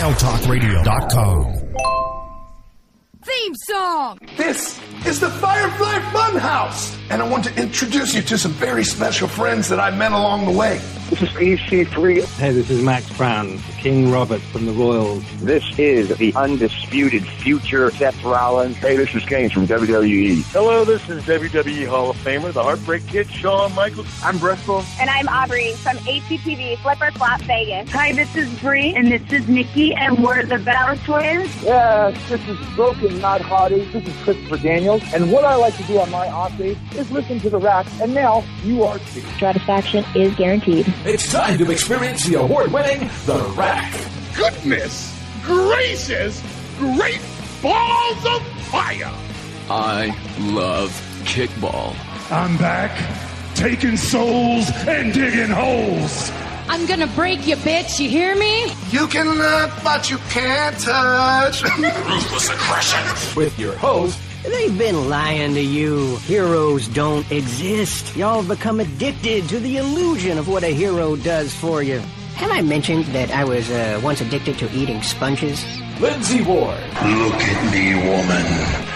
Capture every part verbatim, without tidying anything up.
wild talk radio dot com. Theme song! This is the Firefly Funhouse! And I want to introduce you to some very special friends that I met along the way. This is E C three. Hey, this is Max Brown, King Robert from the Royals. This is the undisputed future Seth Rollins. Hey, this is Kane from W W E. Hello, this is W W E Hall of Famer, the Heartbreak Kid, Shawn Michaels. I'm Bristol. And I'm Aubrey from H G T V Flipper Flop Vegas. Hi, this is Bree, and this is Nikki, and we're the Bella Twins. Yeah, this is Broken, Not Hottie. This is Christopher Daniels. And what I like to do on my off days is listen to The Rack. And now, you are too. Satisfaction is guaranteed. It's time to experience the award-winning The Rack. Goodness gracious, great balls of fire! I love kickball. I'm back, taking souls and digging holes. I'm gonna break you, bitch, you hear me? You can look, but you can't touch. Ruthless aggression. With your host, they've been lying to you. Heroes don't exist. Y'all have become addicted to the illusion of what a hero does for you. Have I mentioned that I was uh, once addicted to eating sponges? Lindsay Ward. Look at me, woman.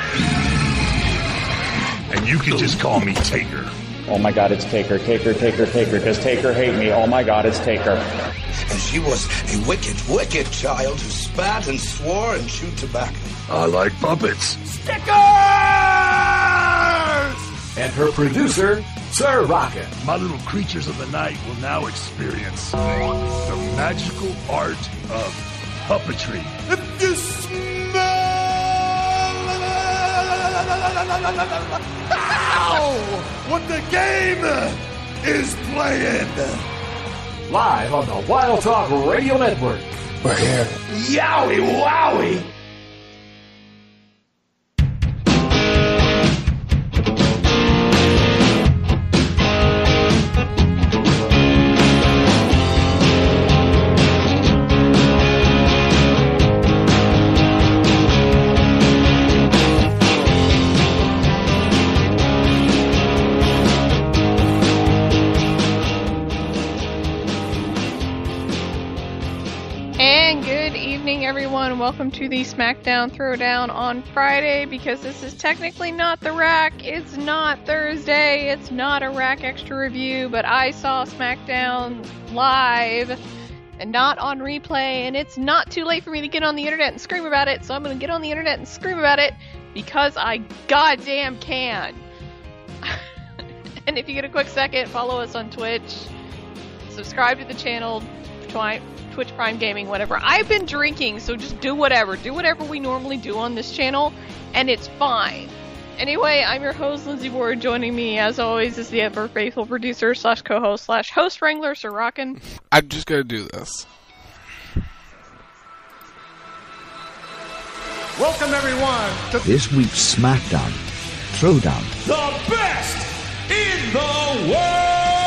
And you can just call me Taker. Oh my God, it's Taker, Taker, Taker, Taker. Does Taker hate me? Oh my God, it's Taker. And she was a wicked, wicked child who spat and swore and chewed tobacco. I like puppets. Stickers! And her producer, Sir Rocket. My little creatures of the night will now experience the magical art of puppetry. If you smell what the game is playing. Live on the Wild Talk Radio Network. We're here. Yowie wowie! Everyone, welcome to the SmackDown Throwdown on Friday, because this is technically not the Rack, it's not Thursday, it's not a Rack Extra review, but I saw SmackDown live and not on replay, and it's not too late for me to get on the internet and scream about it, so I'm going to get on the internet and scream about it because I goddamn can. And if you get a quick second, follow us on Twitch, subscribe to the channel, twi- Twitch Prime Gaming, whatever. I've been drinking, so just do whatever. Do whatever we normally do on this channel, and it's fine. Anyway, I'm your host, Lindsay Ward. Joining me, as always, is the ever faithful producer slash co-host slash host wrangler, Sir Rockin. I'm just gonna do this. Welcome, everyone, to this week's SmackDown Throwdown. The best in the world!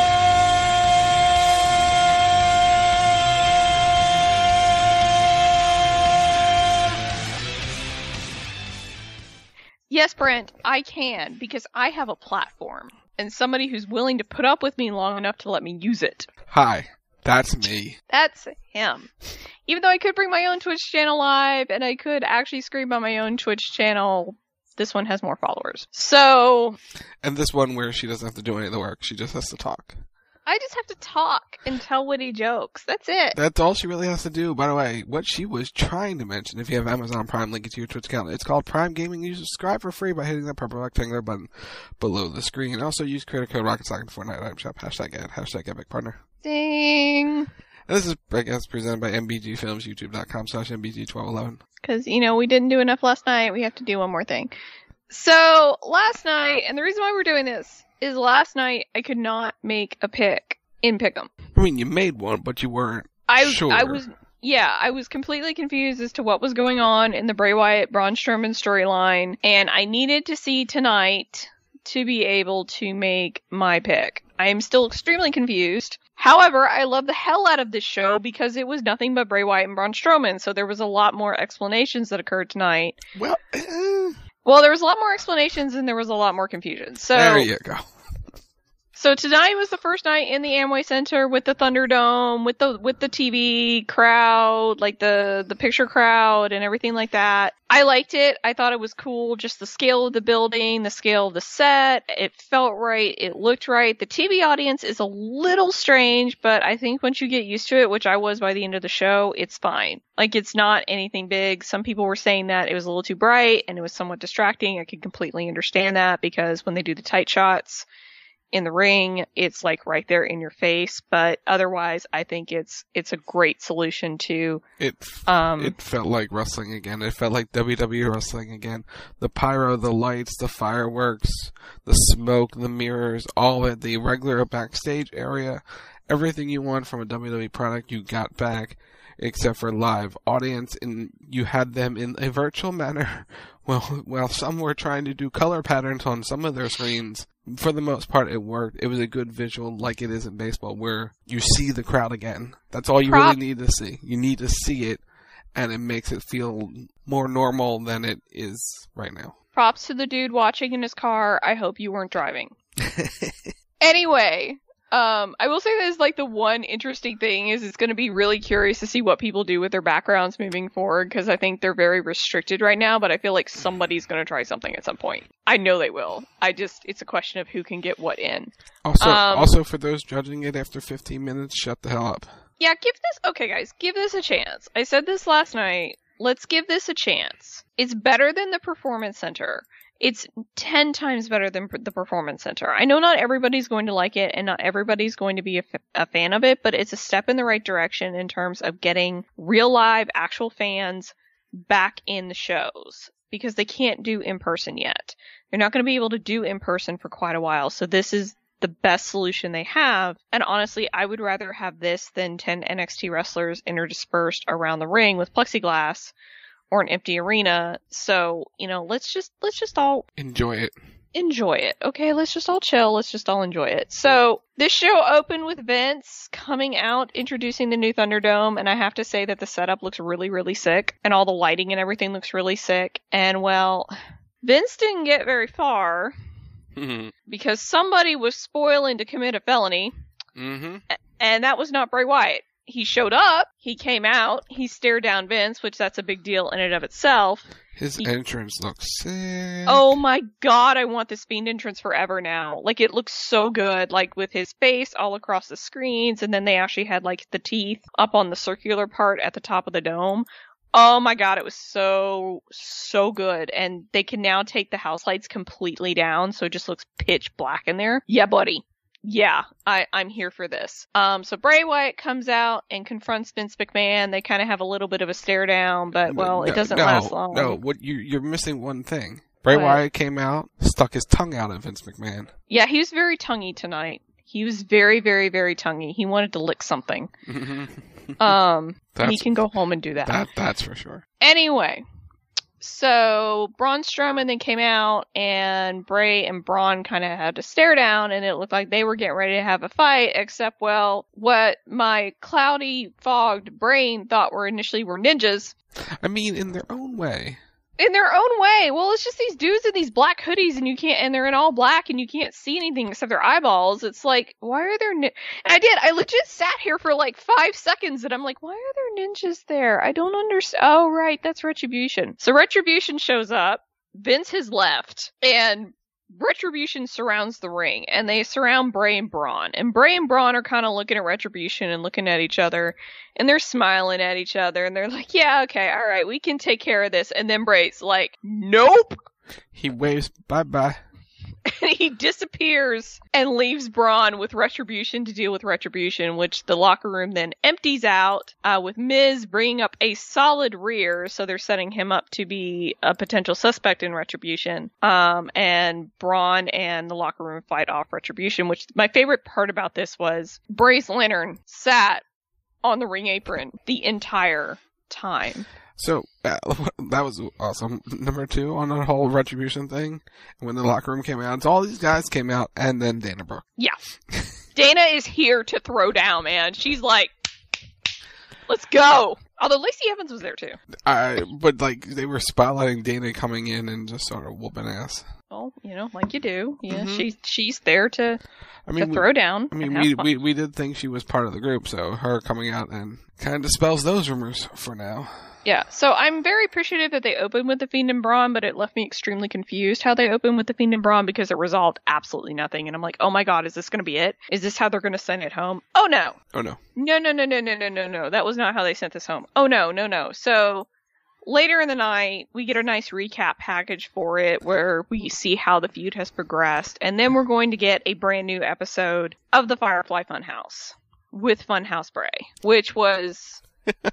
Yes, Brent, I can, because I have a platform, and somebody who's willing to put up with me long enough to let me use it. Hi, that's me. That's him. Even though I could bring my own Twitch channel live, and I could actually stream on my own Twitch channel, this one has more followers. So... And this one where she doesn't have to do any of the work, she just has to talk. I just have to talk and tell witty jokes. That's it. That's all she really has to do. By the way, what she was trying to mention, if you have Amazon Prime, link it to your Twitch account. It's called Prime Gaming. You subscribe for free by hitting that purple rectangular button below the screen. And also use creator code RocketSocket for Fortnite Item Shop. Hashtag ad. Hashtag Epic Partner. Ding. And this is, I guess, presented by M B G Films, YouTube.com slash M B G twelve eleven. Because, you know, we didn't do enough last night. We have to do one more thing. So, last night, and the reason why we're doing this is last night I could not make a pick in Pick'em. I mean, you made one, but you weren't I, sure. I was, yeah, I was completely confused as to what was going on in the Bray Wyatt Braun Strowman storyline, and I needed to see tonight to be able to make my pick. I am still extremely confused. However, I love the hell out of this show because it was nothing but Bray Wyatt and Braun Strowman, so there was a lot more explanations that occurred tonight. Well, uh... well, there was a lot more explanations and there was a lot more confusion. So there you go. So tonight was the first night in the Amway Center with the Thunderdome, with the with the T V crowd, like the the picture crowd and everything like that. I liked it. I thought it was cool. Just the scale of the building, the scale of the set. It felt right. It looked right. The T V audience is a little strange, but I think once you get used to it, which I was by the end of the show, it's fine. Like, it's not anything big. Some people were saying that it was a little too bright and it was somewhat distracting. I can completely understand that because when they do the tight shots in the ring, it's like right there in your face. But otherwise, I think it's it's a great solution to it. Um, it felt like wrestling again. It felt like W W E wrestling again. The pyro, the lights, the fireworks, the smoke, the mirrors, all of it. The regular backstage area, everything you want from a W W E product, you got back, except for live audience, and you had them in a virtual manner. Well, while some were trying to do color patterns on some of their screens, for the most part, it worked. It was a good visual, like it is in baseball, where you see the crowd again. That's all you Prop- really need to see. You need to see it, and it makes it feel more normal than it is right now. Props to the dude watching in his car. I hope you weren't driving. Anyway, um, I will say that is like the one interesting thing is it's going to be really curious to see what people do with their backgrounds moving forward, because I think they're very restricted right now, but I feel like somebody's going to try something at some point. I know they will. I just, it's a question of who can get what in. Also, um, also for those judging it after fifteen minutes, shut the hell up. Yeah, give this, okay guys, give this a chance. I said this last night. Let's give this a chance. It's better than the Performance Center. It's ten times better than the Performance Center. I know not everybody's going to like it and not everybody's going to be a, f- a fan of it, but it's a step in the right direction in terms of getting real live, actual fans back in the shows, because they can't do in person yet. They're not going to be able to do in person for quite a while, so this is the best solution they have. And honestly, I would rather have this than ten N X T wrestlers interdispersed around the ring with plexiglass or an empty arena. So, you know, let's just, let's just all enjoy it. Enjoy it. Okay, let's just all chill. Let's just all enjoy it. So, this show opened with Vince coming out, introducing the new Thunderdome, and I have to say that the setup looks really, really sick, and all the lighting and everything looks really sick. And, well, Vince didn't get very far, Mm-hmm. because somebody was spoiling to commit a felony, Mm-hmm. and that was not Bray Wyatt. He showed up, he came out, he stared down Vince, which that's a big deal in and of itself. His he, entrance looks sick. Oh my god, I want this Fiend entrance forever now. Like, it looks so good, like with his face all across the screens, and then they actually had like the teeth up on the circular part at the top of the dome. Oh my god, it was so, so good. And they can now take the house lights completely down, so it just looks pitch black in there. Yeah, buddy. Yeah, I, I'm here for this. Um, so Bray Wyatt comes out and confronts Vince McMahon. They kind of have a little bit of a stare down, but, well, no, it doesn't no, last long. No, what you, you're missing one thing. Bray what? Wyatt came out, stuck his tongue out at Vince McMahon. Yeah, he was very tonguey tonight. He was very, very, very tonguey. He wanted to lick something. um, he can go home and do that. that. That's for sure. Anyway. So, Braun Strowman then came out, and Bray and Braun kind of had to stare down, and it looked like they were getting ready to have a fight, except, well, what my cloudy, fogged brain thought were initially were ninjas. I mean, in their own way. In their own way. Well, it's just these dudes in these black hoodies, and you can't, and they're in all black, and you can't see anything except their eyeballs. It's like, why are there, nin- and I did, I legit sat here for like five seconds, and I'm like, why are there ninjas there? I don't understand. Oh, right, that's Retribution. So Retribution shows up, Vince has left, and Retribution surrounds the ring, and they surround Bray and Braun. And Bray and Braun are kind of looking at Retribution and looking at each other, and they're smiling at each other, and they're like, yeah, okay, alright, we can take care of this. And then Bray's like, nope! He waves bye-bye. And he disappears and leaves Braun with Retribution to deal with Retribution, which the locker room then empties out, uh, with Miz bringing up a solid rear, so they're setting him up to be a potential suspect in Retribution. Um, and Braun and the locker room fight off Retribution, which my favorite part about this was Bray's Lantern sat on the ring apron the entire time. So, uh, that was awesome. Number two on the whole Retribution thing, when the locker room came out, it's all these guys came out, and then Dana Brooke. Yeah. Dana is here to throw down, man. She's like, Let's go. Although Lacey Evans was there too. I, but like they were spotlighting Dana coming in and just sort of whooping ass. Well, you know, like you do. Yeah, Mm-hmm. she's she's there to I mean, to we, throw down. I mean, and we, have fun. we we did think she was part of the group, so her coming out and kind of dispels those rumors for now. Yeah, so I'm very appreciative that they opened with The Fiend and Braun, but it left me extremely confused how they opened with The Fiend and Braun because it resolved absolutely nothing. And I'm like, oh my god, is this going to be it? Is this how they're going to send it home? Oh no. Oh no. No, no, no, no, no, no, no, no. That was not how they sent this home. Oh no, no, no. So later in the night, we get a nice recap package for it where we see how the feud has progressed. And then we're going to get a brand new episode of the Firefly Funhouse with Funhouse Bray, which was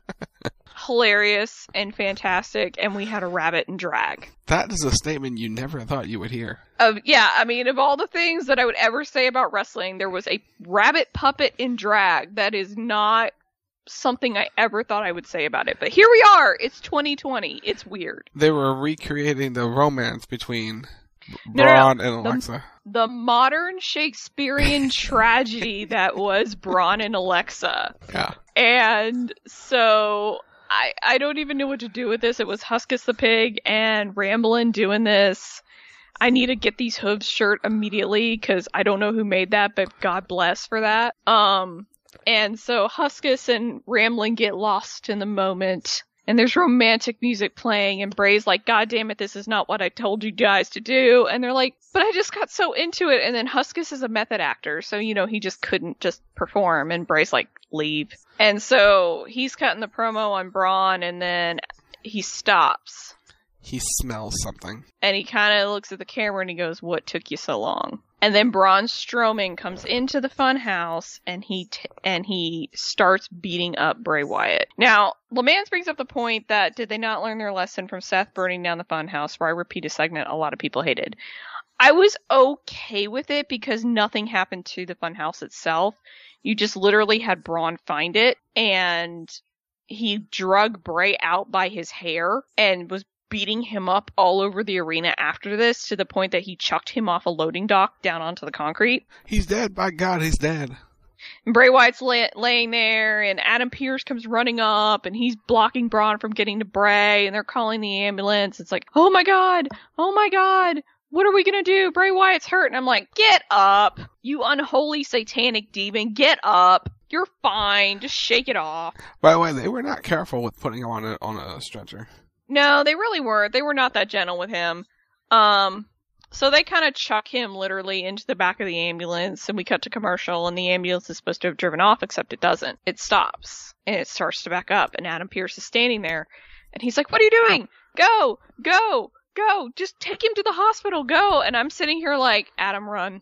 hilarious and fantastic, and we had a rabbit and drag. That is a statement you never thought you would hear. Of yeah, I mean, of all the things that I would ever say about wrestling, there was a rabbit puppet in drag. That is not something I ever thought I would say about it. But here we are. It's twenty twenty. It's weird. They were recreating the romance between No, Braun no, no. and Alexa. The, the modern Shakespearean tragedy that was Braun and Alexa. Yeah. And so I I don't even know what to do with this. It was Huskus the Pig and Ramblin' doing this. I need to get these hooves shirt immediately because I don't know who made that, but God bless for that. Um, and so Huskus and Ramblin' get lost in the moment. And there's romantic music playing, and Bray's like, God damn it, this is not what I told you guys to do. And they're like, but I just got so into it. And then Huskus is a method actor, so, you know, he just couldn't just perform. And Bray's like, leave. And so he's cutting the promo on Braun, and then he stops. He smells something. And he kind of looks at the camera and he goes, what took you so long? And then Braun Strowman comes into the funhouse and he t- and he starts beating up Bray Wyatt. Now, LeMans brings up the point that did they not learn their lesson from Seth burning down the funhouse, where I repeat a segment a lot of people hated. I was okay with it because nothing happened to the funhouse itself. You just literally had Braun find it, and he drug Bray out by his hair and was beating him up all over the arena after this, to the point that he chucked him off a loading dock down onto the concrete. He's dead. By God, he's dead. And Bray Wyatt's lay- laying there, and Adam Pearce comes running up, and he's blocking Braun from getting to Bray, and they're calling the ambulance. It's like, oh my God, oh my God, what are we gonna do? Bray Wyatt's hurt. And I'm like, get up, you unholy satanic demon, get up. You're fine. Just shake it off. By the way, they were not careful with putting him on a, on a stretcher. No, they really weren't. They were not that gentle with him. Um, so they kind of chuck him literally into the back of the ambulance, and we cut to commercial, and the ambulance is supposed to have driven off, except it doesn't. It stops, and it starts to back up, and Adam Pearce is standing there, and he's like, what are you doing? Go, go, go, just take him to the hospital, go. And I'm sitting here like, Adam, run.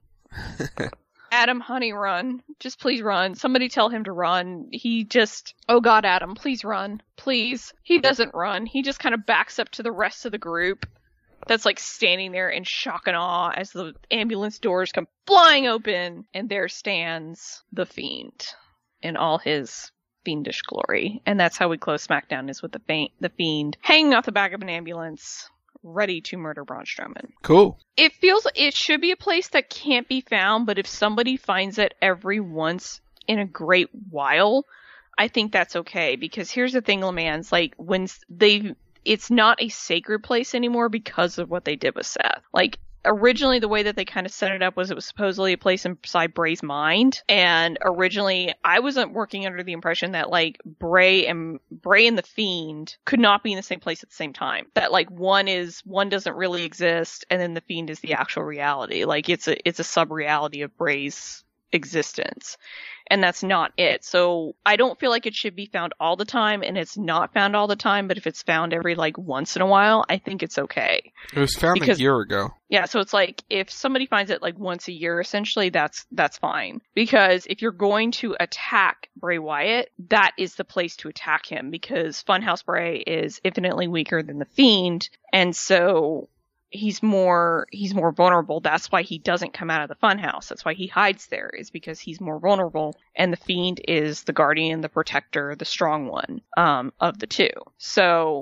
Adam, honey, run. Just please run. Somebody tell him to run. He just, oh God, Adam, please run. Please. He doesn't run. He just kind of backs up to the rest of the group that's like standing there in shock and awe as the ambulance doors come flying open, and there stands the Fiend in all his fiendish glory. And that's how we close SmackDown, is with the, fa- the Fiend hanging off the back of an ambulance, ready to murder Braun Strowman. Cool. It feels it should be a place that can't be found, but if somebody finds it every once in a great while, I think that's okay. Because here's the thing, LeMans, like when they, it's not a sacred place anymore because of what they did with Seth. Like originally, the way that they kind of set it up was it was supposedly a place inside Bray's mind, and originally I wasn't working under the impression that like Bray and Bray and the Fiend could not be in the same place at the same time. That like one is one doesn't really exist, and then the Fiend is the actual reality. Like it's a it's a sub reality of Bray's existence. And that's not it. So I don't feel like it should be found all the time, and it's not found all the time, but if it's found every like once in a while, I think it's okay. It was found because, a year ago. Yeah, so it's like if somebody finds it like once a year, essentially that's that's fine. Because if you're going to attack Bray Wyatt, that is the place to attack him, because Funhouse Bray is infinitely weaker than the Fiend, and so he's more he's more vulnerable. That's why he doesn't come out of the funhouse. That's why he hides there, is because he's more vulnerable, and the Fiend is the guardian, the protector, the strong one um of the two. So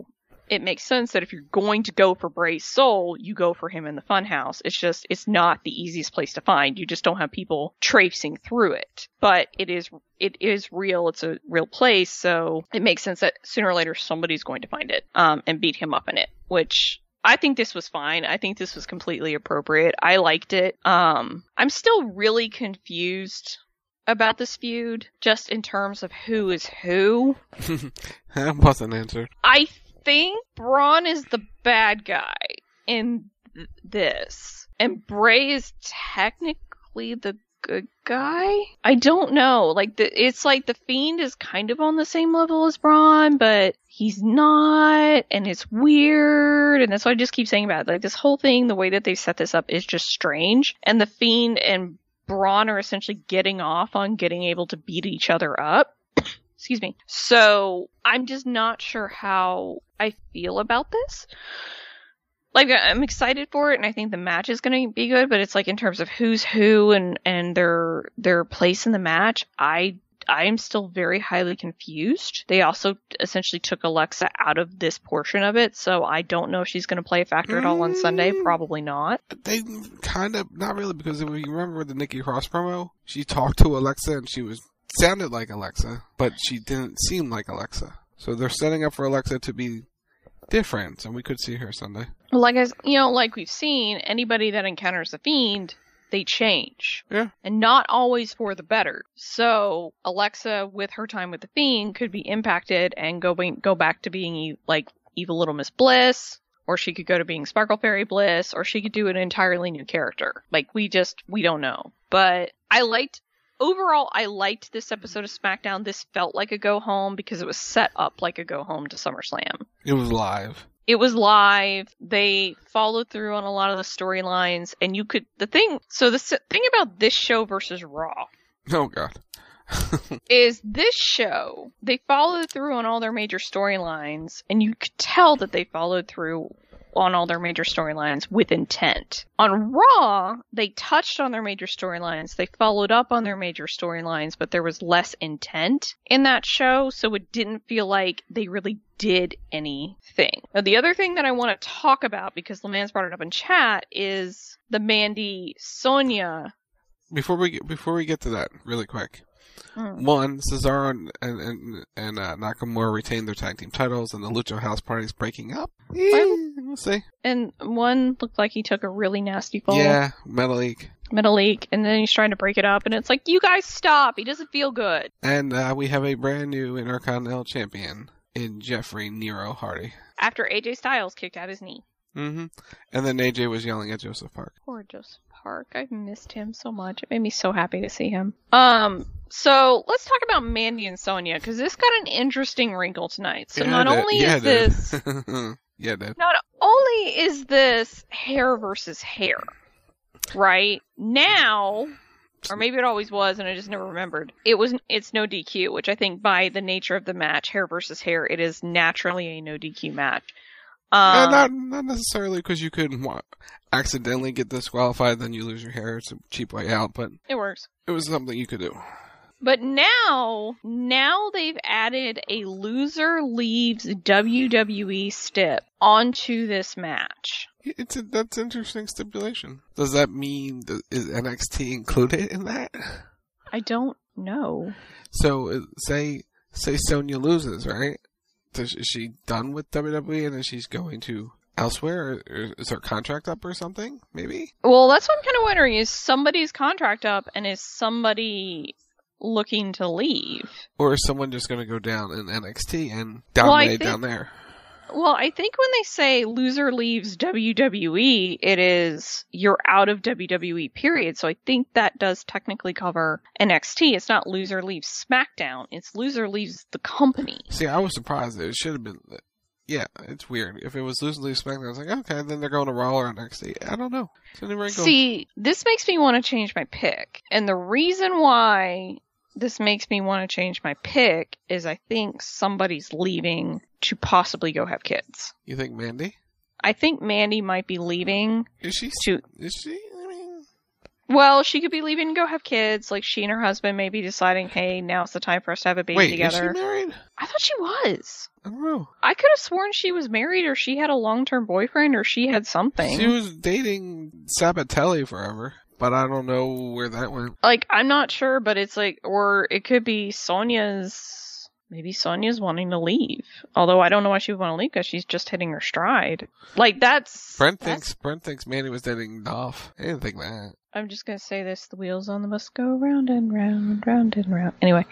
it makes sense that if you're going to go for Bray's soul, you go for him in the funhouse. It's just, it's not the easiest place to find. You just don't have people traipsing through it. But it is, it is real. It's a real place. So it makes sense that sooner or later somebody's going to find it, um, and beat him up in it, which I think this was fine. I think this was completely appropriate. I liked it. Um, I'm still really confused about this feud, just in terms of who is who. That wasn't answered. I think Braun is the bad guy in th- this, and Bray is technically the good guy. I don't know. Like, the, it's like the Fiend is kind of on the same level as Braun, but he's not, and it's weird, and that's what I just keep saying about it. Like, this whole thing, the way that they set this up is just strange, and the Fiend and Braun are essentially getting off on getting able to beat each other up. Excuse me. So I'm just not sure how I feel about this. Like, I'm excited for it, and I think the match is going to be good, but it's like in terms of who's who and, and their their place in the match, I I am still very highly confused. They also essentially took Alexa out of this portion of it, so I don't know if she's going to play a factor at all on Sunday. Probably not. They kind of, not really, because if you remember the Nikki Cross promo, she talked to Alexa and she was sounded like Alexa, but she didn't seem like Alexa. So they're setting up for Alexa to be different, and we could see her Sunday. Well, like as you know, like we've seen, anybody that encounters the Fiend, they change. Yeah. And not always for the better. So Alexa, with her time with the Fiend, could be impacted and go go back to being like Evil Little Miss Bliss, or she could go to being Sparkle Fairy Bliss, or she could do an entirely new character. Like, we just, we don't know. But I liked, overall, I liked this episode of SmackDown. This felt like a go home because it was set up like a go home to SummerSlam. It was live. It was live. They followed through on a lot of the storylines, and you could, the thing, so the thing about this show versus Raw. Oh, God. is this show, they followed through on all their major storylines, and you could tell that they followed through on all their major storylines with intent. On Raw, they touched on their major storylines, they followed up on their major storylines, but there was less intent in that show, so it didn't feel like they really did anything. Now, the other thing that I want to talk about, because LeMans brought it up in chat, is the Mandy Sonya. Before we get, before we get to that, really quick. Mm. One, Cesaro and and, and uh, Nakamura retained their tag team titles, and the Lucha House Party is breaking up. Yeah, we'll see. And one looked like he took a really nasty fall. Yeah, Metal League. Metal League, and then he's trying to break it up, and it's like, you guys stop. He doesn't feel good. And uh, we have a brand new Intercontinental Champion in Jeffrey Nero Hardy. After A J Styles kicked out his knee. Mm-hmm. And then A J was yelling at Joseph Park. Poor Joseph Park. I've missed him so much. It made me so happy to see him. Um, so let's talk about Mandy and Sonya, because this got an interesting wrinkle tonight. So yeah, not did. only yeah, is this... yeah, dude. Not only is this hair versus hair, right? Now... Or maybe it always was, and I just never remembered. It was. It's no D Q, which I think by the nature of the match, hair versus hair, it is naturally a no D Q match. Um, yeah, not not necessarily, because you could accidentally get disqualified, then you lose your hair. It's a cheap way out, but it works. It was something you could do. But now, now they've added a loser leaves W W E stip onto this match. It's a, that's an interesting stipulation. Does that mean, is N X T included in that? I don't know. So, say, say Sonya loses, right? Does, is she done with W W E and then she's going to elsewhere? Or is her contract up or something? Maybe? Well, that's what I'm kind of wondering. Is somebody's contract up, and is somebody looking to leave? Or is someone just going to go down in N X T and dominate well, think, down there? Well, I think when they say loser leaves W W E, it is you're out of W W E, period. So I think that does technically cover N X T. It's not loser leaves SmackDown. It's loser leaves the company. See, I was surprised. It should have been... Yeah, it's weird. If it was loser leaves SmackDown, I was like, okay, then they're going to Raw or N X T. I don't know. See, this makes me want to change my pick. And the reason why this makes me want to change my pick is I think somebody's leaving to possibly go have kids. You think Mandy? I think Mandy might be leaving. Is she? To, is she? I mean... Well, she could be leaving to go have kids. Like, she and her husband may be deciding, hey, now's the time for us to have a baby Wait, together. Is she married? I thought she was. I don't know. I could have sworn she was married, or she had a long-term boyfriend, or she had something. She was dating Sabatelli forever, but I don't know where that went. Like, I'm not sure, but it's like, or it could be Sonya's. Maybe Sonya's wanting to leave. Although I don't know why she would want to leave, because she's just hitting her stride. Like, that's... Brent that's... thinks Brent thinks Mandy was dating Dolph. I didn't think that. I'm just gonna say this, the wheels on the bus go round and round, round and round. Anyway.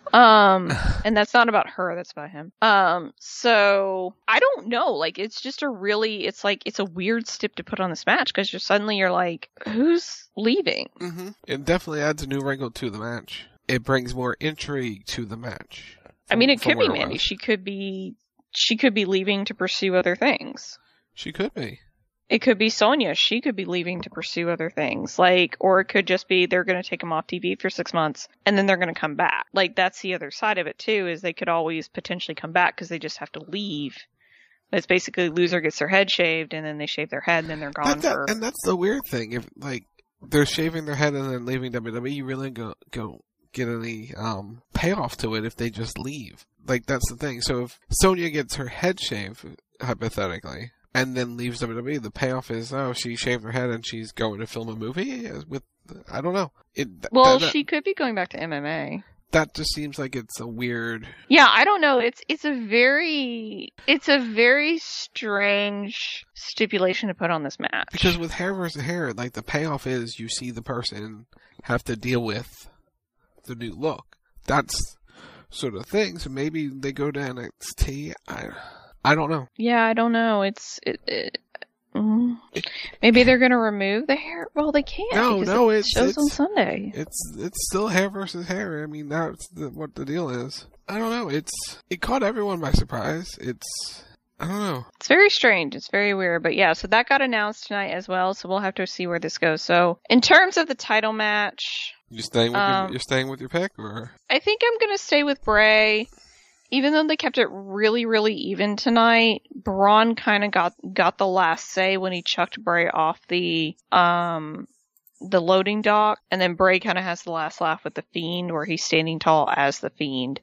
Um, and that's not about her, that's about him. Um, so, I don't know, like, it's just a really, it's like, it's a weird stip to put on this match, because you're suddenly you're like, who's leaving? Mm-hmm. It definitely adds a new wrinkle to the match. It brings more intrigue to the match. I mean, it could be Mandy. She could be, she could be leaving to pursue other things. She could be. It could be Sonya. She could be leaving to pursue other things. Like, or it could just be they're going to take them off T V for six months and then they're going to come back. Like, that's the other side of it too, is they could always potentially come back because they just have to leave. It's basically loser gets their head shaved and then they shave their head and then they're gone that, that, for. And that's the weird thing. If, like, they're shaving their head and then leaving W W E, you really go, go, get any um payoff to it if they just leave. Like, that's the thing. So if Sonya gets her head shaved, hypothetically, and then leaves W W E, the payoff is, oh, she shaved her head and she's going to film a movie with, I don't know. It, well, that, she could be going back to M M A. That just seems like it's a weird... Yeah, I don't know. It's it's a very it's a very strange stipulation to put on this match. Because with hair versus hair, like, the payoff is you see the person have to deal with the new look. That's sort of thing. So maybe they go to N X T. I, I don't know. Yeah, I don't know. It's it, it, mm, maybe they're gonna remove the hair. Well, they can't. No, no, it it's shows it's, on Sunday. It's it's still hair versus hair. I mean, that's the, what the deal is. I don't know. It's it caught everyone by surprise. It's I don't know. It's very strange. It's very weird. But yeah, so that got announced tonight as well. So we'll have to see where this goes. So in terms of the title match. You staying with um, your, you're staying with your pick, or? I think I'm gonna stay with Bray, even though they kept it really, really even tonight. Braun kind of got got the last say when he chucked Bray off the um the loading dock, and then Bray kind of has the last laugh with the Fiend, where he's standing tall as the Fiend.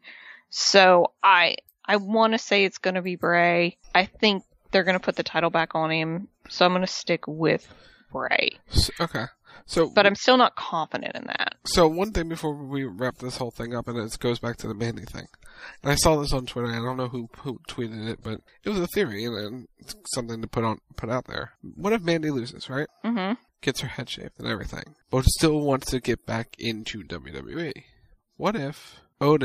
So I I want to say it's gonna be Bray. I think they're gonna put the title back on him, so I'm gonna stick with Bray. Okay. So, but I'm still not confident in that. So one thing before we wrap this whole thing up, and it goes back to the Mandy thing. And I saw this on Twitter. I don't know who who tweeted it, but it was a theory and it's something to put on put out there. What if Mandy loses, right? Mm-hmm. Gets her head shaved and everything, but still wants to get back into W W E. What if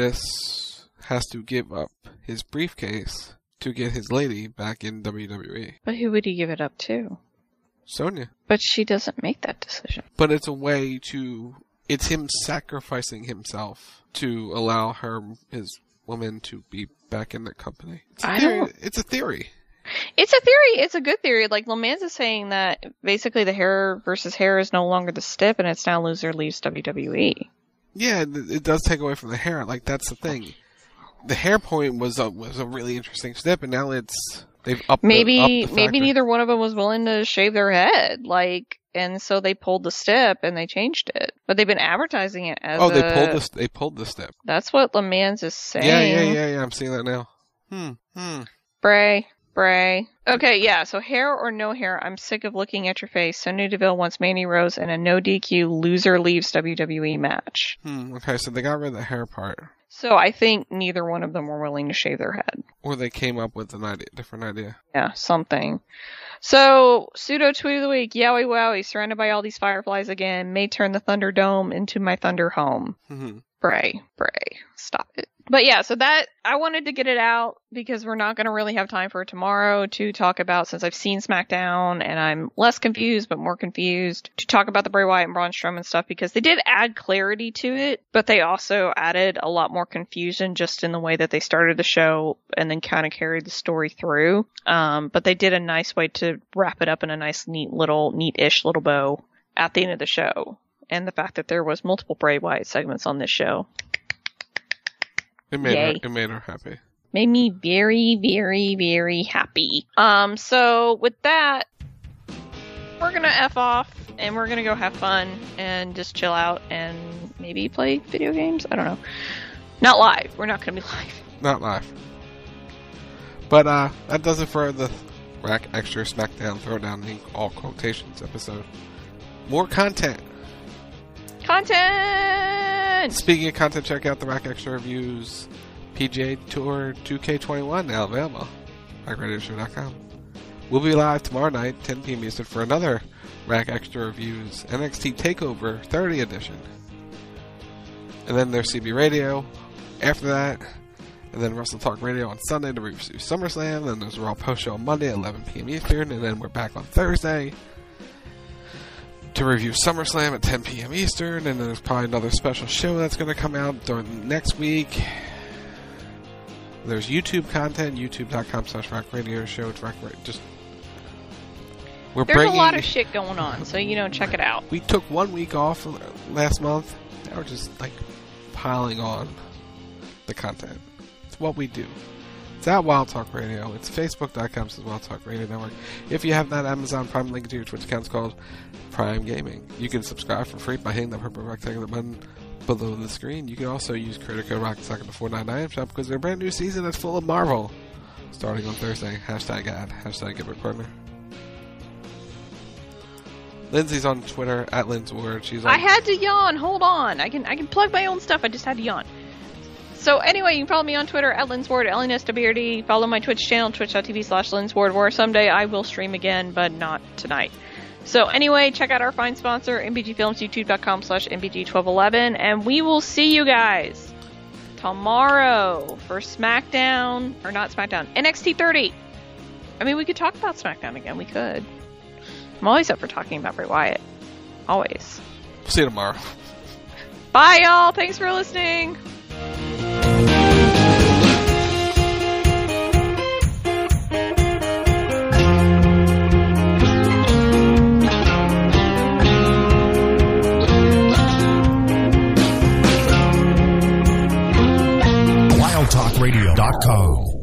Otis has to give up his briefcase to get his lady back in W W E? But who would he give it up to? Sonya. But she doesn't make that decision. But it's a way to... It's him sacrificing himself to allow her, his woman, to be back in the company. It's a I theory. don't... It's a theory. It's a theory. It's a good theory. Like, LeMans is saying that basically the hair versus hair is no longer the stip, and it's now loser leaves W W E. Yeah, it does take away from the hair. Like, that's the thing. The hair point was a, was a really interesting step, and now it's... They've upped maybe the, upped the maybe neither one of them was willing to shave their head, like, and so they pulled the step and they changed it. But they've been advertising it as oh, they a, pulled the they pulled the step. That's what LeMans is saying. Yeah, yeah, yeah, yeah. I'm seeing that now. Hmm, hmm. Bray, Bray. Okay, yeah. So hair or no hair, I'm sick of looking at your face. Sonya Deville wants Mandy Rose in a no D Q loser leaves W W E match. Hmm. Okay, so they got rid of the hair part. So I think neither one of them were willing to shave their head. Or they came up with an idea, different idea. Yeah, something. So, pseudo tweet of the week, Yowie Wowie, surrounded by all these fireflies again, may turn the Thunderdome into my Thunder home. Mm-hmm. Bray, Bray, stop it. But yeah, so that, I wanted to get it out because we're not going to really have time for tomorrow to talk about, since I've seen SmackDown and I'm less confused but more confused, to talk about the Bray Wyatt and Braun Strowman stuff, because they did add clarity to it, but they also added a lot more confusion just in the way that they started the show and then kind of carried the story through. Um, but they did a nice way to wrap it up in a nice, neat little, neat-ish little bow at the end of the show. And the fact that there was multiple Bray Wyatt segments on this show. It made Yay. her. It made her happy. Made me very, very, very happy. Um, so with that, we're gonna F off and we're gonna go have fun and just chill out and maybe play video games. I don't know. Not live. We're not gonna be live. Not live. But uh, that does it for the Rack Extra SmackDown Throwdown in all quotations episode. More content. Content! Speaking of content, check out the Rack Extra Reviews P G A Tour two K twenty-one now available. rack radio show dot com. We'll be live tomorrow night, ten p.m. Eastern, for another Rack Extra Reviews N X T TakeOver thirty edition. And then there's C B Radio after that. And then Wrestle Talk Radio on Sunday to review SummerSlam. Then there's a Raw Post Show on Monday at eleven p.m. Eastern. And then we're back on Thursday to review SummerSlam at ten p.m. Eastern. And then there's probably another special show that's going to come out during next week. There's YouTube content, youtube.com slash Rack Radio Show. It's Rack Radio. Just, we're There's bringing, a lot of shit going on, so, you know, check it out. We took one week off last month. Now we're just, like, piling on the content. It's what we do. It's at Wild Talk Radio. It's facebook.com slash Wild Talk Radio Network. If you have that Amazon Prime link to your Twitch account, it's called Prime Gaming. You can subscribe for free by hitting the purple rectangular button below the screen. You can also use creator code Rocket Socket to four ninety-nine shop because their brand new season is full of Marvel. Starting on Thursday. Hashtag ad. Hashtag get my partner. Lindsay's on Twitter at Lynn's Word. She's on I had to yawn. Hold on. I can I can plug my own stuff. I just had to yawn. So anyway, you can follow me on Twitter at Lynn's Ward, L N S W R D. Follow my Twitch channel, twitch.tv slash Lynn's Ward, where someday I will stream again, but not tonight. So anyway, check out our fine sponsor, M B G Films, youtube.com slash M B G twelve eleven, and we will see you guys tomorrow for SmackDown, or not SmackDown, N X T thirty. I mean, we could talk about SmackDown again. We could. I'm always up for talking about Bray Wyatt. Always. See you tomorrow. Bye, y'all. Thanks for listening. wild talk radio dot com